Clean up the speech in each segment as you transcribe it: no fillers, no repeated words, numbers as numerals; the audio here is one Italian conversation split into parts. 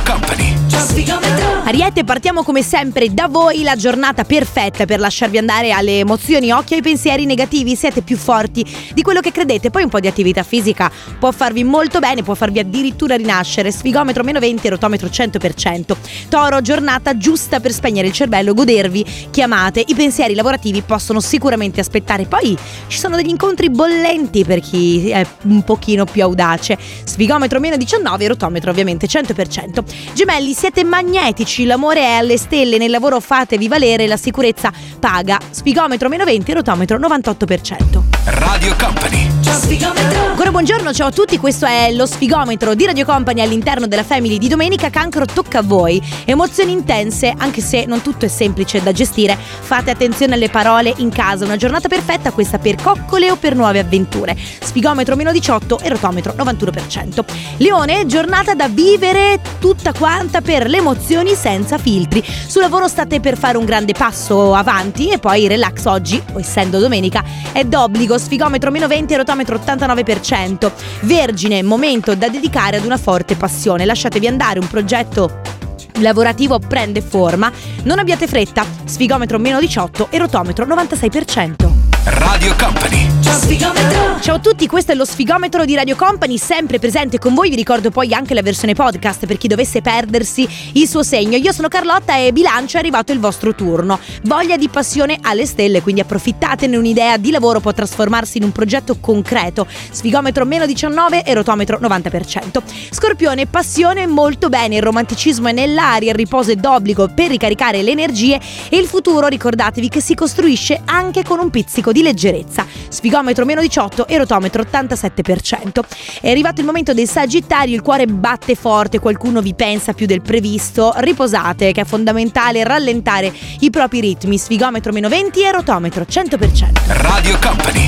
Company. Ariete, partiamo come sempre da voi, la giornata perfetta per lasciarvi andare alle emozioni, occhio ai pensieri negativi, siete più forti di quello che credete. Poi un po' di attività fisica può farvi molto bene, può farvi addirittura rinascere. Sfigometro -20, rotometro 100%. Toro, giornata giusta per spegnere il cervello, godervi chiamate. I pensieri lavorativi possono sicuramente aspettare. Poi ci sono degli incontri bollenti per chi è un pochino più audace. Sfigometro -19, rotometro ovviamente 100%. Gemelli, siete magnetici, l'amore è alle stelle, nel lavoro fatevi valere, la sicurezza paga. Sfigometro -20, rotometro 98%. Radio Company. Ancora buongiorno, ciao a tutti, questo è lo Sfigometro di Radio Company all'interno della Family di domenica. Cancro, tocca a voi. Emozioni intense, anche se non tutto è semplice da gestire. Fate attenzione alle parole in casa, una giornata perfetta questa per coccole o per nuove avventure. Sfigometro -18 e rotometro 91%. Leone, giornata da vivere tutta quanta per le emozioni senza filtri. Sul lavoro state per fare un grande passo avanti e poi relax oggi, essendo domenica, è d'obbligo. Sfigometro -20 e rotometro 89%. Vergine, momento da dedicare ad una forte passione. Lasciatevi andare, un progetto lavorativo prende forma, non abbiate fretta. Sfigometro -18 e rotometro 96%. Radio Company. Ciao a tutti, questo è lo Sfigometro di Radio Company, sempre presente con voi. Vi ricordo poi anche la versione podcast per chi dovesse perdersi il suo segno. Io sono Carlotta e bilancio, è arrivato il vostro turno. Voglia di passione alle stelle, quindi approfittatene, un'idea di lavoro può trasformarsi in un progetto concreto. Sfigometro -19 e rotometro 90%. Scorpione, passione molto bene, il romanticismo è nell'aria, il riposo è d'obbligo per ricaricare le energie e il futuro, ricordatevi che si costruisce anche con un pizzico di leggerezza. Sfigometro -18 e rotometro 87%. È arrivato il momento del Sagittario, il cuore batte forte, qualcuno vi pensa più del previsto. Riposate, che è fondamentale rallentare i propri ritmi. Sfigometro -20 e rotometro 100%. Radio Company.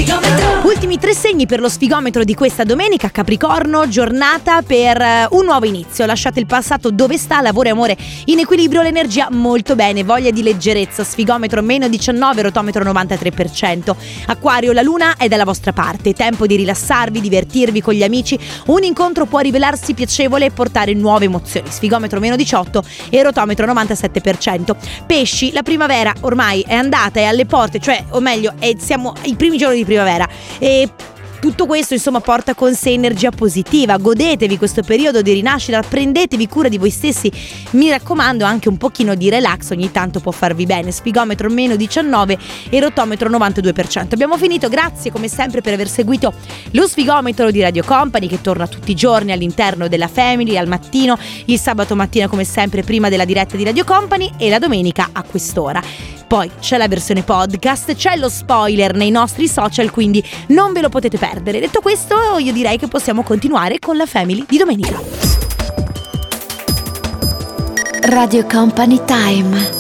Ultimi 3 segni per lo Sfigometro di questa domenica. Capricorno, giornata per un nuovo inizio. Lasciate il passato dove sta, lavoro e amore in equilibrio, l'energia molto bene, voglia di leggerezza. Sfigometro -19, rotometro 93%. Acquario, la luna è dalla vostra parte, tempo di rilassarvi, divertirvi con gli amici. Un incontro può rivelarsi piacevole e portare nuove emozioni. Sfigometro -18 e rotometro 97%. Pesci, la primavera ormai è andata, è alle porte, cioè, o meglio, siamo ai primi giorni di primavera e tutto questo insomma porta con sé energia positiva. Godetevi questo periodo di rinascita, prendetevi cura di voi stessi, mi raccomando anche un pochino di relax ogni tanto può farvi bene. Sfigometro -19 e rotometro 92%. Abbiamo finito, grazie come sempre per aver seguito lo Sfigometro di Radio Company, che torna tutti i giorni all'interno della Family, al mattino, il sabato mattina come sempre prima della diretta di Radio Company e la domenica a quest'ora. Poi c'è la versione podcast, c'è lo spoiler nei nostri social, quindi non ve lo potete perdere. Detto questo, io direi che possiamo continuare con la Family di domenica. Radio Company Time.